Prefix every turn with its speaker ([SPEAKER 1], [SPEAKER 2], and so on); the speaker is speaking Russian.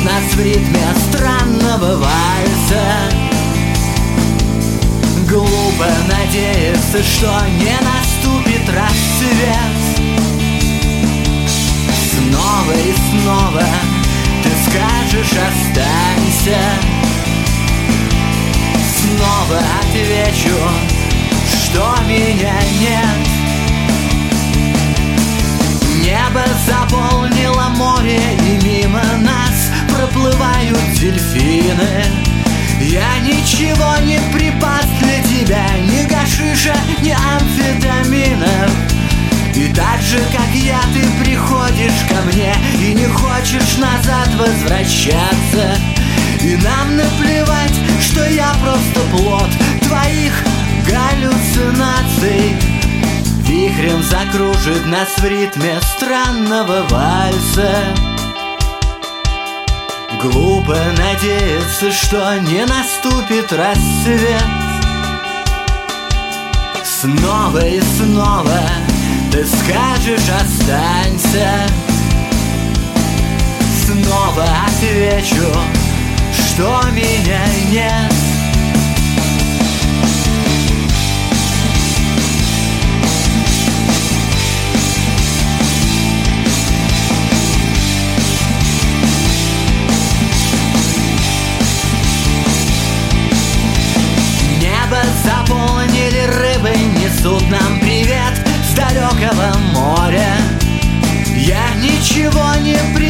[SPEAKER 1] нас в ритме странного вальса. Глупо надеяться, что не наступит рассвет. Снова и снова ты скажешь «останься». Снова отвечу, что меня нет. Небо заполнило море, и мимо нас проплывают дельфины. Я ничего не припас для тебя, ни гашиша, ни амфетаминов. И так же, как я, ты приходишь ко мне и не хочешь назад возвращаться. И нам наплевать, что я просто плод твоих галлюцинаций. Вихрем закружит нас в ритме странного вальса. Глупо надеяться, что не наступит рассвет. Снова и снова ты скажешь «останься». Снова отвечу, что меня нет. Небо заполнили рыбы, несут нам привет с далекого моря. Я ничего не